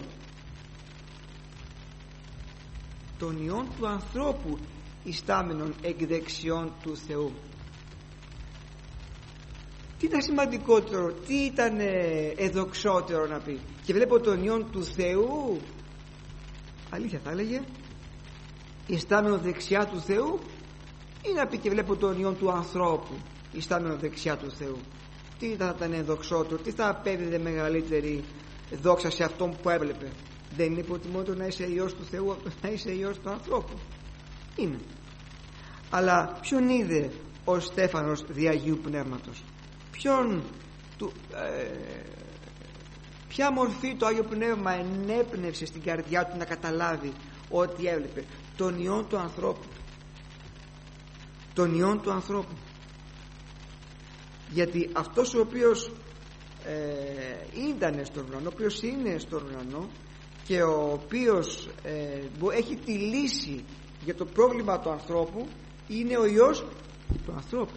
Τον Υιόν του ανθρώπου ιστάμενον εκ δεξιών του Θεού. Τι ήταν σημαντικότερο, τι ήταν εδοξότερο να πει? Και βλέπω τον Υιόν του Θεού, αλήθεια θα έλεγε, ιστάμενο δεξιά του Θεού, ή να πει και βλέπω τον Υιόν του ανθρώπου ιστάμενο δεξιά του Θεού? Τι θα ήταν εδοξότερο, τι θα απέδιδε μεγαλύτερη δόξα σε αυτόν που έβλεπε? Δεν είναι υποτιμότερο να είσαι Υιός του Θεού από το να είσαι Υιός του ανθρώπου? Είναι. Αλλά ποιον είδε ο Στέφανος δι' Αγίου Πνεύματος? Ποιον του, ε, ποια μορφή το Άγιο Πνεύμα ενέπνευσε στην καρδιά του να καταλάβει ότι έβλεπε? Τον Υιόν του ανθρώπου. Τον Υιόν του ανθρώπου. Γιατί αυτός ο οποίος ε, ήταν στον ουρανό, ο οποίος είναι στον ουρανό και ο οποίος ε, έχει τη λύση για το πρόβλημα του ανθρώπου, είναι ο Υιός του ανθρώπου.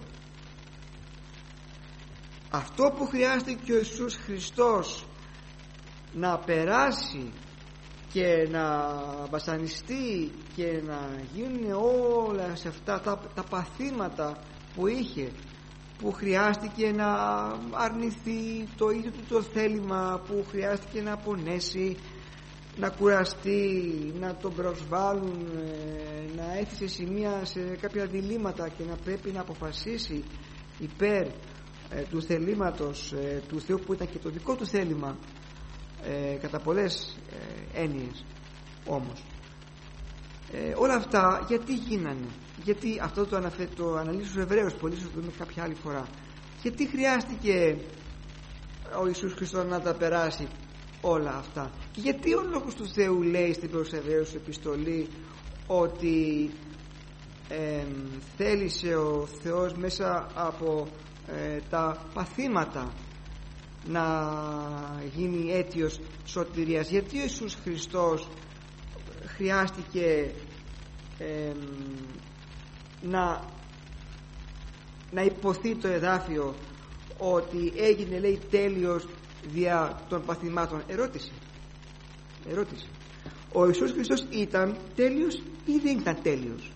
Αυτό που χρειάστηκε ο Ιησούς Χριστός να περάσει και να βασανιστεί και να γίνουν όλα σε αυτά τα, τα παθήματα που είχε, που χρειάστηκε να αρνηθεί το ίδιο του το θέλημα, που χρειάστηκε να πονέσει, να κουραστεί, να τον προσβάλλουν, να έρθει σε σημεία, σε κάποια διλήμματα και να πρέπει να αποφασίσει υπέρ ε, του θελήματος ε, του Θεού, που ήταν και το δικό του θέλημα ε, κατά πολλές ε, έννοιες. Όμως ε, όλα αυτά γιατί γίνανε? Γιατί αυτό το, αναφε... το αναλύσουν στους Εβραίους, πολύ σωστά, το δούμε κάποια άλλη φορά. Γιατί χρειάστηκε ο Ιησούς Χριστός να τα περάσει όλα αυτά? Και γιατί ο Λόγος του Θεού λέει στην προς Εβραίους επιστολή ότι ε, θέλησε ο Θεός μέσα από ε, τα παθήματα να γίνει αίτιος σωτηρίας. Γιατί ο Ιησούς Χριστός χρειάστηκε ε, να, να υποθεί το εδάφιο ότι έγινε, λέει, τέλειος δια των παθημάτων? Ερώτηση. Ερώτηση. Ο Ιησούς Χριστός ήταν τέλειος ή δεν ήταν τέλειος?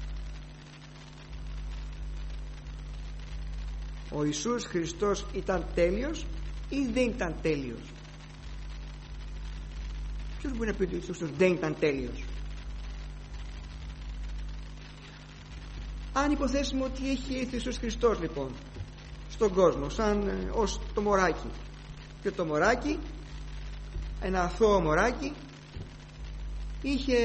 Ο Ιησούς Χριστός ήταν τέλειος ή δεν ήταν τέλειος? Ποιος μπορεί να πει ότι ο Ιησούς Χριστός δεν ήταν τέλειος? Αν υποθέσουμε ότι έχει έρθει ο Ιησούς Χριστός, λοιπόν, στον κόσμο σαν ε, ως το μωράκι, και το μωράκι, ένα αθώο μωράκι, είχε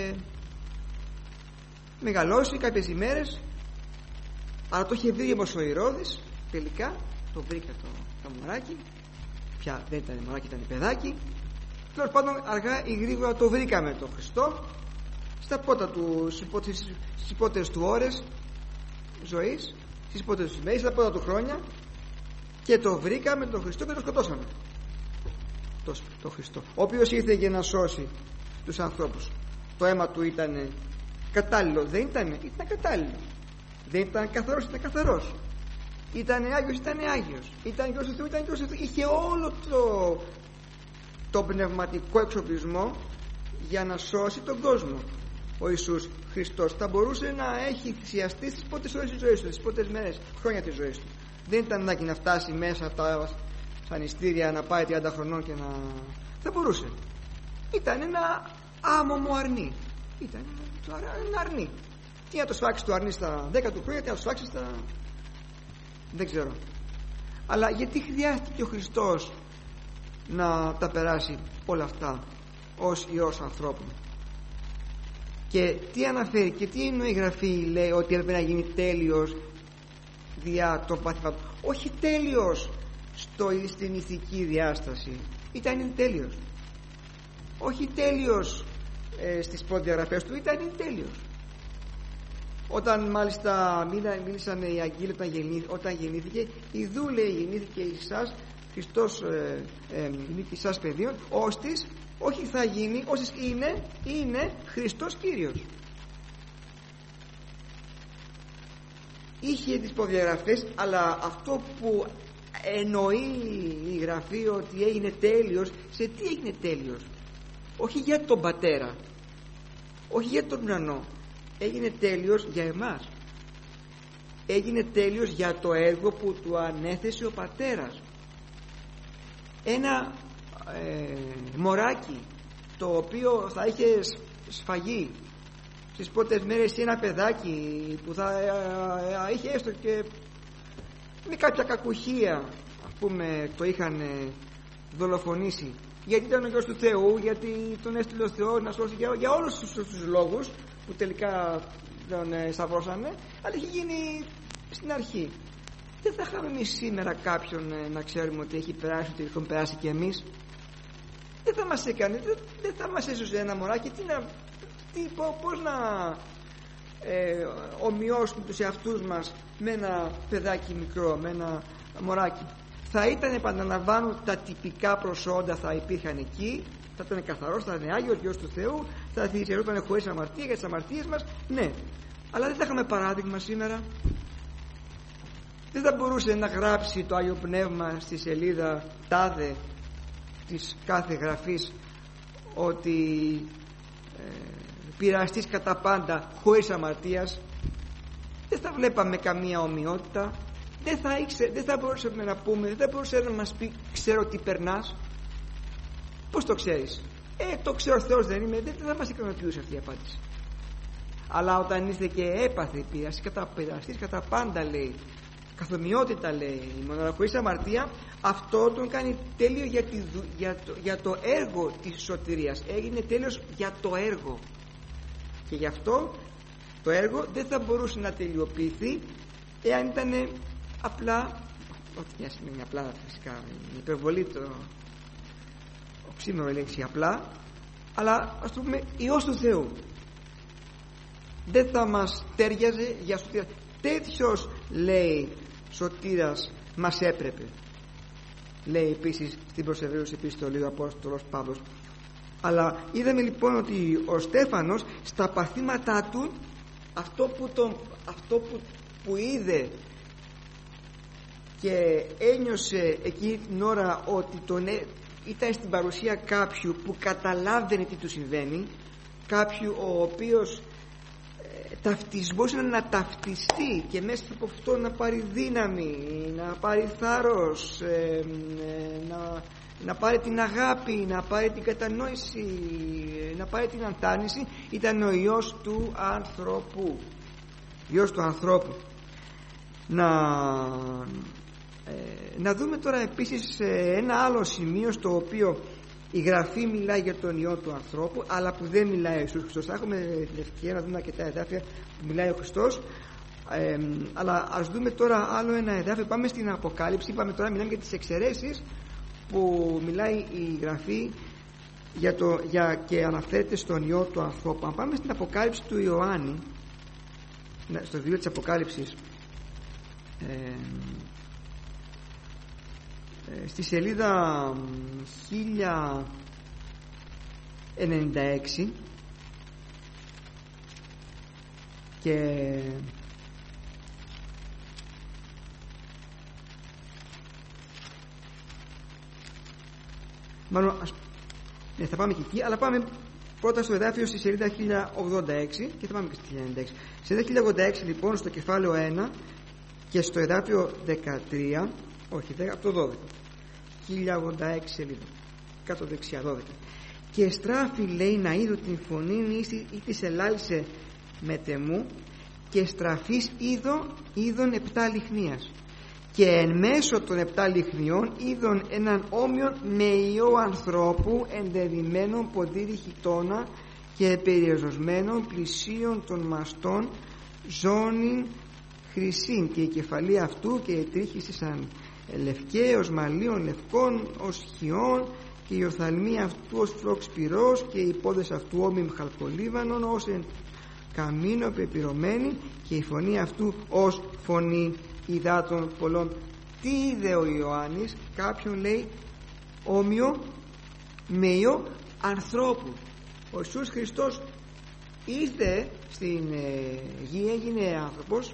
μεγαλώσει κάποιες ημέρες, αλλά το είχε βρει όμως ο Ηρώδης. Τελικά το βρήκα το, το μωράκι, πια δεν ήταν μωράκι, ήταν παιδάκι. Τέλος πάντων, αργά ή γρήγορα το βρήκαμε το Χριστό στα πότα του, στις υπότερες του ώρες ζωής, στις υπότερες του μέρες, στα πότα του χρόνια, και το βρήκαμε τον Χριστό και το σκοτώσαμε, το, το Χριστό, ο οποίος ήρθε για να σώσει τους ανθρώπους. Το αίμα του ήταν κατάλληλο? Δεν ήταν. Ήταν κατάλληλο. Δεν ήταν καθαρός? Ήταν καθαρός. Ήταν Άγιος? Ήταν Άγιος. Ήταν Υιός του Θεού? Ήταν Υιός του Θεού. Είχε όλο το, το πνευματικό εξοπλισμό για να σώσει τον κόσμο. Ο Ιησούς Χριστός θα μπορούσε να έχει θυσιαστεί στις πρώτες ώρες της ζωής του, στις πρώτες μέρες, χρόνια της ζωής του. Δεν ήταν ανάγκη να φτάσει μέσα από τα σανιστήρια, να πάει τριάντα χρονών και να... Θα μπορούσε. Ήταν ένα άμωμο αρνί. Ήταν ένα αρνί. Τι να το σφάξει το αρνί στα δέκα του χρόνια, τι να το σφάξει στα... Δεν ξέρω. Αλλά γιατί χρειάστηκε ο Χριστός να τα περάσει όλα αυτά ως Υιός ανθρώπου? Και τι αναφέρει και τι εννοεί η Γραφή? Λέει ότι έπρεπε να γίνει τέλειος διά των παθημάτων. Όχι τέλειος στο, στην ηθική διάσταση. Ήταν τέλειος. Όχι τέλειος ε, στις προδιαγραφές του. Ήταν τέλειος. Όταν μάλιστα μίλησαν οι αγγείλοι όταν, γεννή, όταν γεννήθηκε, ιδού, λέει, γεννήθηκε Ιησάς Χριστός, ε, ε, γεννήθηκε Ιησάς παιδίον, ώστις, όχι θα γίνει, ώστις είναι, είναι Χριστός Κύριος. Είχε τις προδιαγραφές, αλλά αυτό που εννοεί η Γραφή ότι έγινε τέλειος, σε τι έγινε τέλειος? Όχι για τον Πατέρα, όχι για τον ουρανό, έγινε τέλειος για εμάς. Έγινε τέλειος για το έργο που του ανέθεσε ο Πατέρας. Ένα ε, μωράκι το οποίο θα είχε σφαγεί στις πρώτες μέρες, ή ένα παιδάκι που θα ε, ε, είχε έστω και με κάποια κακουχία, ας πούμε, το είχαν ε, δολοφονήσει, γιατί ήταν ο Υιός του Θεού, γιατί τον έστειλε ο Θεός να σώσει, για, για όλους τους, τους λόγους που τελικά τον ε, σταυρώσανε, αλλά είχε γίνει στην αρχή. Δεν θα είχαμε εμείς σήμερα κάποιον ε, να ξέρουμε ότι έχει περάσει, ότι έχουμε περάσει και εμείς. Δεν θα μας έκανε, δεν, δεν θα μας έσωσε ένα μωράκι. Τι να, τι, πώς να ε, ομοιώσουμε τους εαυτούς μας με ένα παιδάκι μικρό, με ένα μωράκι? Θα ήταν, επαναλαμβάνω, τα τυπικά προσόντα θα υπήρχαν εκεί, θα ήταν καθαρός, θα ήταν Άγιος, Υιός του Θεού, θα θυσιαζόταν χωρίς αμαρτία για τις αμαρτίες μας, ναι. Αλλά δεν θα είχαμε παράδειγμα σήμερα. Δεν θα μπορούσε να γράψει το Άγιο Πνεύμα στη σελίδα τάδε της κάθε γραφής ότι ε, πειραστής κατά πάντα χωρίς αμαρτίας. Δεν θα βλέπαμε καμία ομοιότητα. Δεν θα, ήξε, δεν θα μπορούσαμε να πούμε, δεν θα μπορούσε να μας πει ξέρω τι περνάς. Πώς το ξέρεις? Ε, το ξέρω ο Θεός δεν είμαι. Δεν θα μας ικανοποιούσε αυτή η απάντηση. Αλλά όταν ήρθε και έπαθε πειραστής κατά, πειραστής κατά πάντα, λέει, καθομοιότητα, λέει, μόνο χωρίς αμαρτία, αυτό τον κάνει τέλειο για, τη, για, το, για το έργο της σωτηρίας. Έγινε τέλειος για το έργο, και γι' αυτό το έργο δεν θα μπορούσε να τελειοποιηθεί εάν ήταν απλά, ό,τι μια σημαίνει απλά, φυσικά η υπερβολή, το οξύμορο λέξη απλά, αλλά ας το πούμε Υιός του Θεού. Δεν θα μας τέριαζε για σωτήρα. Τέτοιος, λέει, σωτήρας μας έπρεπε. λέει επίσης στην προς Εβραίους επιστολή ο Απόστολος Παύλος. Αλλά είδαμε λοιπόν ότι ο Στέφανος στα παθήματά του, αυτό που, τον, αυτό που, που είδε και ένιωσε εκείνη την ώρα ότι τον, ήταν στην παρουσία κάποιου που καταλάβαινε τι του συμβαίνει, κάποιου ο οποίος ε, ταυτισμός είναι να ταυτιστεί και μέσα από αυτό να πάρει δύναμη, να πάρει θάρρος, ε, ε, να, να πάρει την αγάπη, να πάρει την κατανόηση, ε, να πάρει την αντάνηση, ήταν ο Υιός του ανθρώπου. Υιός του ανθρώπου. Να, ε, να δούμε τώρα επίσης ε, ένα άλλο σημείο στο οποίο η Γραφή μιλάει για τον Υιό του ανθρώπου, αλλά που δεν μιλάει ο Ιησούς Χριστός. Θα έχουμε την ευκαιρία να δούμε αρκετά εδάφια που μιλάει ο Χριστός, ε, αλλά ας δούμε τώρα άλλο ένα εδάφιο. Πάμε στην Αποκάλυψη. Είπαμε τώρα, μιλάμε για τις εξαιρέσεις που μιλάει η Γραφή για το, για, και αναφέρεται στον Υιό του ανθρώπου. Αν πάμε στην Αποκάλυψη του Ιωάννη, στο βιβλίο της Αποκάλυψης, ε, στη σελίδα χίλια ενενήντα έξι και μάλλον ναι, θα πάμε και εκεί, αλλά πάμε πρώτα στο εδάφιο στη σελίδα χίλια ογδόντα έξι και θα πάμε και στη χίλια ενενήντα έξι. Σελίδα χίλια ογδόντα έξι λοιπόν, στο κεφάλαιο ένα και στο εδάφιο δεκατρία, όχι δέκα, από το δώδεκα, χίλια ογδόντα έξι σελίδα, κάτω δεξιά δώδεκα. Και στράφη, λέει, να είδω την φωνή ή της ελάλησε μετεμού, και στραφής είδω είδων επτά λιχνίας, και εν μέσω των επτά λιχνιών είδων έναν όμοιον με ιό ανθρώπου, ενδεδειμένον ποδήρι χιτώνα και περιεζωσμένον πλησίον των μαστών ζώνην χρυσήν, και η κεφαλή αυτού και η τρίχηση σαν λευκέ ως μαλλίων λευκών ως χιών, και η οφθαλμή αυτού ως φλόξ πυρός, και οι πόδες αυτού όμοιμ χαλκολίβανον ως εν καμίνο πεπυρωμένη, και η φωνή αυτού ως φωνή υδάτων πολλών. Τι είδε ο Ιωάννης? Κάποιον, λέει, όμοιο με ιό ανθρώπου. Ο Ιησούς Χριστός ήρθε στην ε, γη, έγινε άνθρωπος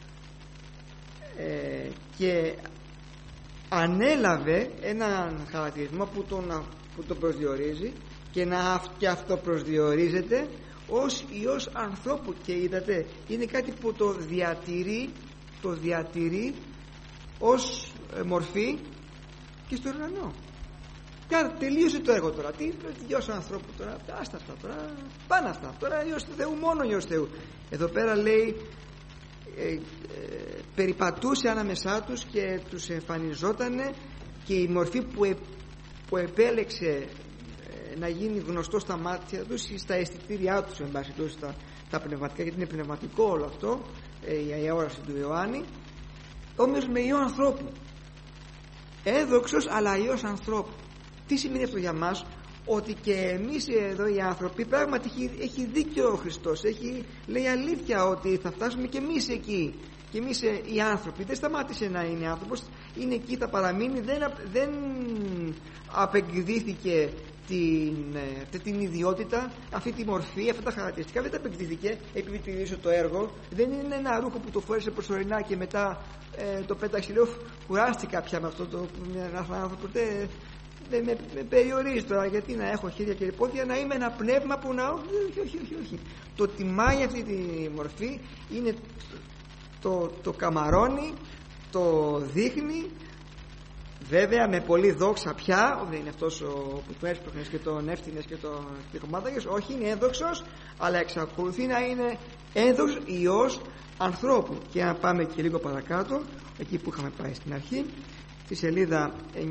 ε, και ανέλαβε έναν χαρακτηρισμό που τον, που τον προσδιορίζει και, να, και αυτό προσδιορίζεται ως Υιός ανθρώπου. Και είδατε, είναι κάτι που το διατηρεί το διατηρεί ως ε, μορφή και στο ουρανό. Κάρα, τελείωσε το έργο τώρα. Τι Υιός ανθρώπου τώρα? Άστα αυτά τώρα, πάνε αυτά τώρα. Υιός του Θεού, μόνο Υιός Θεού. Εδώ πέρα λέει ε, ε, περιπατούσε ανάμεσά τους και τους εμφανιζότανε, και η μορφή που, ε, που επέλεξε ε, να γίνει γνωστό στα μάτια τους ή στα αισθητήριά τους, εν πάση περιπτώσει, στα, τα πνευματικά, γιατί είναι πνευματικό όλο αυτό, ε, η αόραση του Ιωάννη, όμοιος με ιό ανθρώπου, έδοξος αλλά ιός ανθρώπου. Τι σημαίνει αυτό για μας? Ότι και εμείς εδώ οι άνθρωποι, πράγματι έχει, έχει δίκιο ο Χριστός, έχει, λέει αλήθεια, ότι θα φτάσουμε και εμείς εκεί. Και εμείς οι άνθρωποι, δεν σταμάτησε να είναι άνθρωπος, είναι εκεί, θα παραμείνει, δεν, δεν απεκδίθηκε την, την ιδιότητα, αυτή τη μορφή, αυτά τα χαρακτηριστικά, δεν τα απεκδίθηκε επειδή τηρήσε το έργο. Δεν είναι ένα ρούχο που το φόρεσε προσωρινά και μετά ε, το πέταξε, λέω, κουράστηκα πια με αυτό το άνθρωπο, δεν με, με περιορίζει τώρα, γιατί να έχω χέρια και πόδια, να είμαι ένα πνεύμα που να... όχι, όχι, όχι, όχι. Το τιμάει αυτή τη μορφή, είναι το, το καμαρώνει, το δείχνει, βέβαια με πολύ δόξα πια, δεν είναι αυτός ο, που το έσπροχνες και τον έφτιανες και τον κομμάταγες, όχι, είναι ένδοξος, αλλά εξακολουθεί να είναι ένδοξος Υιός ανθρώπου. Και αν πάμε και λίγο παρακάτω, εκεί που είχαμε πάει στην αρχή, στη σελίδα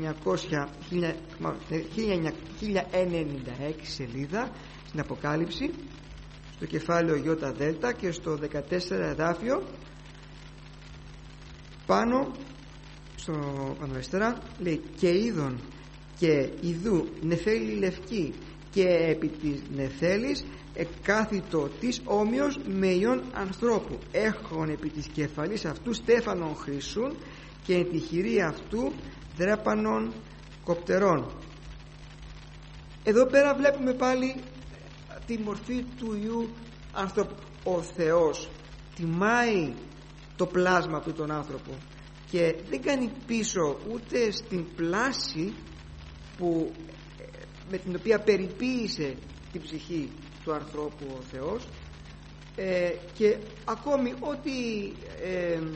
χίλια ενενήντα έξι σελίδα, στην Αποκάλυψη, στο κεφάλαιο Ιώτα Δέλτα και στο δεκατέσσερα εδάφιο, πάνω στο πάνω αριστερά, λέει, και είδον και ιδού νεφέλη λευκή, και επί της νεφέλης εκάθιτο της όμοιος με ιόν ανθρώπου, έχων επί της κεφαλής αυτού στέφανον χρυσούν, και εν τη χειρή αυτού δρέπανων, κοπτερών. Εδώ πέρα βλέπουμε πάλι τη μορφή του Υιού ανθρώπου. Ο Θεός τιμάει το πλάσμα του τον άνθρωπο και δεν κάνει πίσω ούτε στην πλάση που, με την οποία περιποίησε την ψυχή του ανθρώπου ο Θεός, ε, και ακόμη ό,τι ε, ε,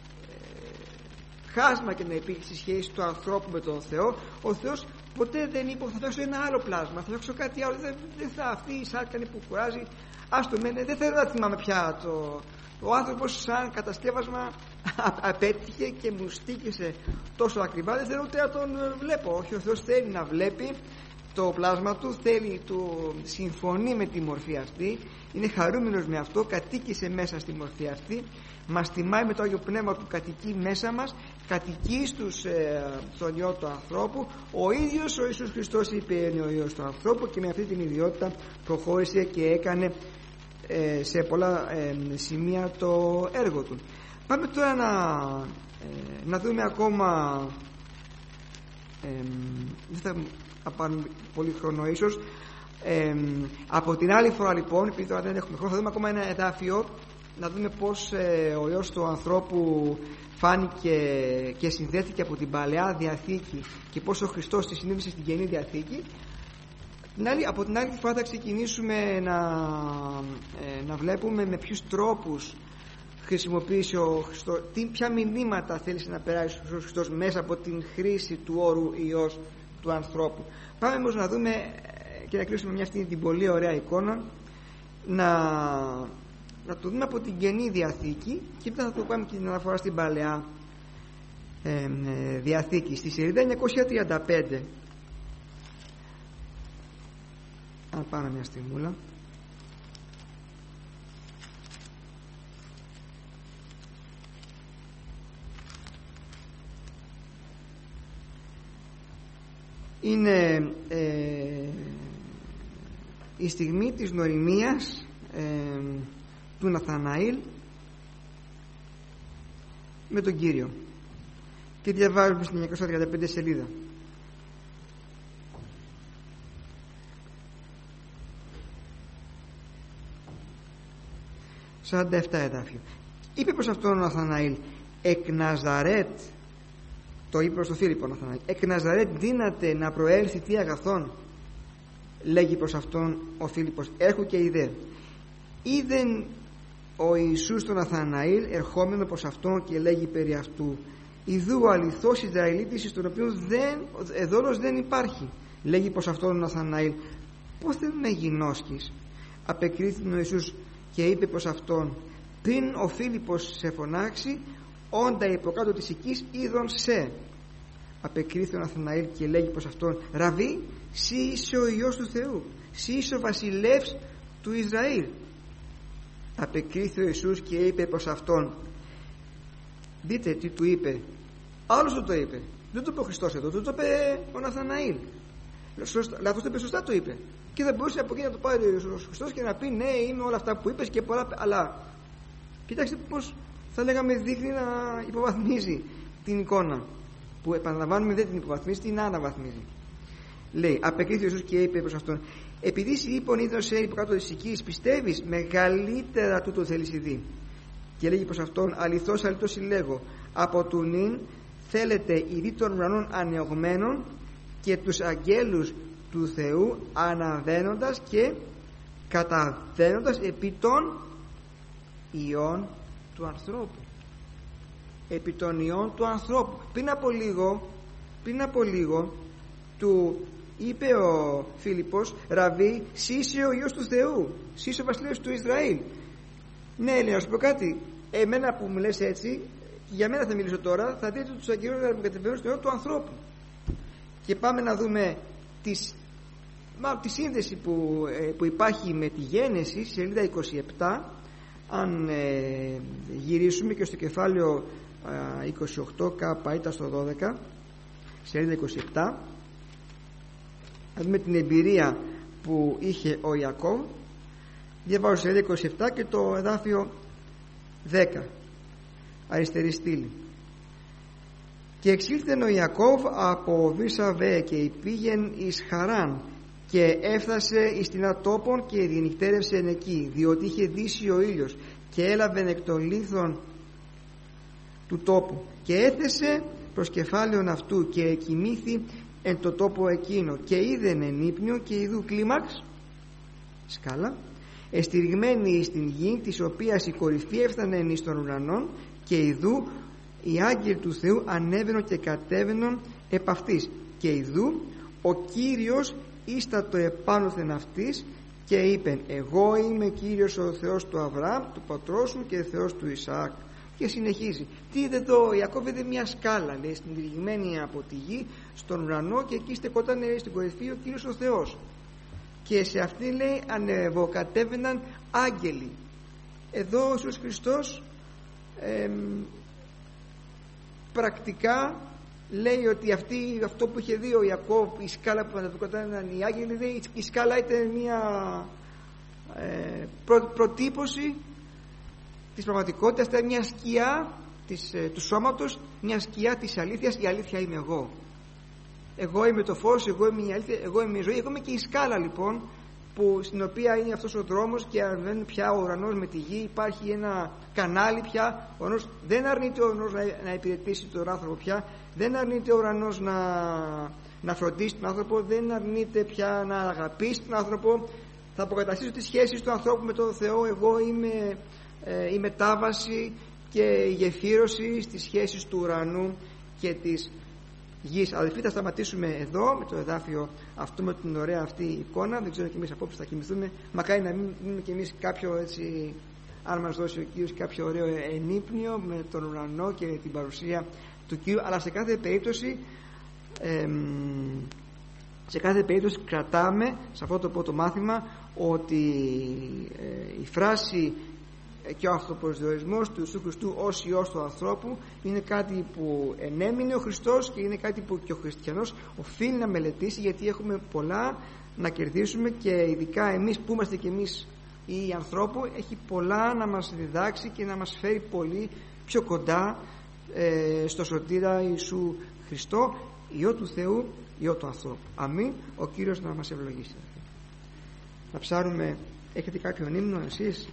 χάσμα και να υπήρχε στη σχέση του ανθρώπου με τον Θεό, ο Θεός ποτέ δεν είπε θα φτιάξω ένα άλλο πλάσμα, θα φτιάξω κάτι άλλο, δεν, δεν θα, αυτή η σάρκα που κουράζει, άστο μένε, δεν θέλω να θυμάμαι πια το, ο άνθρωπος σαν κατασκεύασμα απέτυχε και μου στήκησε τόσο ακριβά, δεν θέλω ούτε να τον βλέπω. Όχι, ο Θεός θέλει να βλέπει το πλάσμα του, θέλει, του συμφωνεί με τη μορφή αυτή, είναι χαρούμενος με αυτό, κατοίκησε μέσα στη μορφή αυτή, μας τιμάει με το Άγιο Πνεύμα που κατοικεί μέσα μας, κατοικεί στους, ε, στον Υιό του ανθρώπου. Ο ίδιος ο Ιησούς Χριστός είπε είναι ο Υιός του ανθρώπου και με αυτή την ιδιότητα προχώρησε και έκανε ε, σε πολλά ε, σημεία το έργο του. Πάμε τώρα να, ε, να δούμε ακόμα, ε, δεν θα πάρουμε πολύ χρόνο ίσως, ε, από την άλλη φορά λοιπόν, επειδή τώρα δεν έχουμε χρόνο, θα δούμε ακόμα ένα εδάφιο, να δούμε πως ε, ο Υιός του ανθρώπου φάνηκε και συνδέθηκε από την Παλαιά Διαθήκη και πως ο Χριστός τη συνείδησε στην Καινή Διαθήκη. Την άλλη, από την άλλη φορά θα ξεκινήσουμε να, ε, να βλέπουμε με ποιους τρόπους χρησιμοποίησε ο Χριστός, τι, ποια μηνύματα θέλησε να περάσει ο Χριστός μέσα από την χρήση του όρου Υιός του ανθρώπου. Πάμε όμως να δούμε και να κλείσουμε μια αυτή την πολύ ωραία εικόνα, να, να το δούμε από την Καινή Διαθήκη και μετά θα το πάμε και την αναφορά στην Παλαιά ε, ε, Διαθήκη. Στη σελίδα εννιακόσια τριάντα πέντε, αν πάρω μια στιγμούλα, είναι ε, η στιγμή της γνωριμίας ε, του Ναθαναήλ με τον Κύριο και διαβάζουμε στην εννιακόσια τριάντα πέντε σελίδα. σαράντα επτά εδάφιο. Είπε προς αυτόν ο Ναθαναήλ, εκ Ναζαρέτ, το είπε προς τον Φίλιππο Ναθαναήλ, εκ Ναζαρέτ δύναται να προέλθει τι αγαθόν? Λέγει προς αυτόν ο Φίλιππος, έρχου και είδε. Είδεν ο Ιησούς τον Ναθαναήλ ερχόμενο προς αυτόν και λέγει περί αυτού, ιδού ο αληθώς Ισραηλίτης στον οποίο δεν, εδόλος δεν υπάρχει. Λέγει προς αυτόν ο Ναθαναήλ, πώς δεν με γινώσκεις? Απεκρίθη ο Ιησούς και είπε προς αυτόν, πριν ο Φίλιππος σε φωνάξει, όντα υποκάτω της οικής είδον σε. Απεκρίθη ο Ναθαναήλ και λέγει προς αυτόν, Ραβί, σύ είσαι ο Υιός του Θεού, σύ είσαι ο βασιλεύς του Ισραήλ. Απεκρίθη ο Ιησούς και είπε προς αυτόν, δείτε τι του είπε, άλλος του το είπε, δεν το είπε ο Χριστός εδώ, το είπε ο Ναθαναήλ. Λάθος το είπε, σωστά το είπε, και δεν μπορούσε από εκεί να το πάρει ο Χριστός και να πει ναι, είναι όλα αυτά που είπες και πολλά, αλλά κοιτάξτε πως θα λέγαμε δείχνει να υποβαθμίζει την εικόνα, που επαναλαμβάνουμε δεν την υποβαθμίζει, την αναβαθμίζει. Λέει, απεκρίθη ο Ιησούς και είπε προς αυτόν, επειδή σοι είπων είδων σε υποκάτω της οικής, πιστεύεις, μεγαλύτερα τούτο θέλεις δει. Και λέγει προς αυτόν, αληθώς αληθώς συλλέγω, από του νυν θέλετε ειδί των ουρανών ανεωγμένων και τους αγγέλους του Θεού αναβαίνοντας και καταβαίνοντας επί των ιών του ανθρώπου. Επί των ιών του ανθρώπου. Πριν από λίγο, πριν από λίγο του είπε ο Φίλιππος, Ραβί, σύ είσαι ο Υιός του Θεού, σύ είσαι ο βασιλεύς του Ισραήλ. Ναι, λέει, να σου πω κάτι, εμένα που μου λες έτσι, για μένα θα μιλήσω τώρα, θα δείτε τους αγγέλους να κατεβαίνουν στον Υιό του ανθρώπου. Και πάμε να δούμε τις, μα, τη σύνδεση που, ε, που υπάρχει με τη Γένεση, σελίδα είκοσι επτά. Αν ε, γυρίσουμε και στο κεφάλαιο ε, είκοσι οκτώ, κάπα ήταν στο δώδεκα, σελίδα είκοσι επτά, να δούμε την εμπειρία που είχε ο Ιακώβ. Διαβάζω σελίδα είκοσι επτά και το εδάφιο δέκα, αριστερή στήλη. Και εξήλθεν ο Ιακώβ από Βυρσαβέ και πήγεν εις Χαράν, και έφτασε εις την ατόπων και διενυκτέρευσε εκεί, διότι είχε δύσει ο ήλιος, και έλαβεν εκ των λίθων του τόπου, και έθεσε προς κεφάλαιον αυτού, και εκοιμήθη εν το τόπο εκείνο, και είδεν εν ύπνιο, και ειδού κλίμαξ σκάλα εστηριγμένη στην γη, της οποίας η κορυφή έφτανε εις των ουρανών, και ειδού οι άγγελοι του Θεού ανέβαινον και κατέβαινον επ' αυτής, και ειδού ο Κύριος ίστατο επάνωθεν αυτής, και είπεν, εγώ είμαι Κύριος ο Θεός του Αβραάμ του πατρός σου και Θεός του Ισαάκ. Και συνεχίζει. Τι είδε εδώ? Ο Ιακώβ είδε μια σκάλα, λέει, συντηρηγμένη από τη γη στον ουρανό, και εκεί στεκόταν στην κορυφή ο Κύριος ο Θεός, και σε αυτή, λέει, ανεβοκατέβαιναν άγγελοι. Εδώ ο Ιησούς Χριστός ε, πρακτικά λέει ότι αυτή, αυτό που είχε δει ο Ιακώβ, η σκάλα που ανεβοκατέβαιναν οι άγγελοι, λέει, η σκάλα ήταν μια ε, προ, προτύπωση της πραγματικότητας, ήταν μια σκιά της, ε, του σώματος, μια σκιά της αλήθειας. Η αλήθεια είμαι εγώ. Εγώ είμαι το φως, εγώ είμαι η αλήθεια, εγώ είμαι η ζωή, εγώ είμαι και η σκάλα, λοιπόν, που, στην οποία είναι αυτός ο δρόμος, και αν δεν πια ο ουρανός με τη γη, υπάρχει ένα κανάλι πια. Ο ουρανός, δεν αρνείται ο ουρανός να, να υπηρετήσει τον άνθρωπο πια, δεν αρνείται ο ουρανός να, να φροντίσει τον άνθρωπο, δεν αρνείται πια να αγαπήσει τον άνθρωπο. Θα αποκαταστήσω τις σχέσεις του ανθρώπου με τον Θεό. Εγώ είμαι ε, η μετάβαση και η γεφύρωση στις σχέσεις του ουρανού και της γης. Αδελφοί, θα σταματήσουμε εδώ με το εδάφιο αυτό, με την ωραία αυτή εικόνα. Δεν ξέρω και εμείς απόψε θα κοιμηθούμε. Μακάρι να μην μείνουμε και εμείς κάποιο, έτσι, αν μας δώσει ο Κύριος κάποιο ωραίο ενύπνιο με τον ουρανό και την παρουσία του Κύριου. Αλλά σε κάθε περίπτωση εμ, σε κάθε περίπτωση κρατάμε σε αυτό το πρώτο μάθημα ότι ε, η φράση και ο αυτοπροσδιορισμός του Ιησού Χριστού ως Υιός του ανθρώπου είναι κάτι που ενέμεινε ο Χριστός, και είναι κάτι που και ο χριστιανός οφείλει να μελετήσει, γιατί έχουμε πολλά να κερδίσουμε, και ειδικά εμείς που είμαστε και εμείς οι ανθρώπου, έχει πολλά να μας διδάξει και να μας φέρει πολύ πιο κοντά ε, στο σωτήρα Ιησού Χριστό, Υιό του Θεού, Υιό του ανθρώπου. Αμήν. Ο Κύριος να μας ευλογήσει. Να ψάρουμε. Έχετε κάποιον ύμνο εσείς?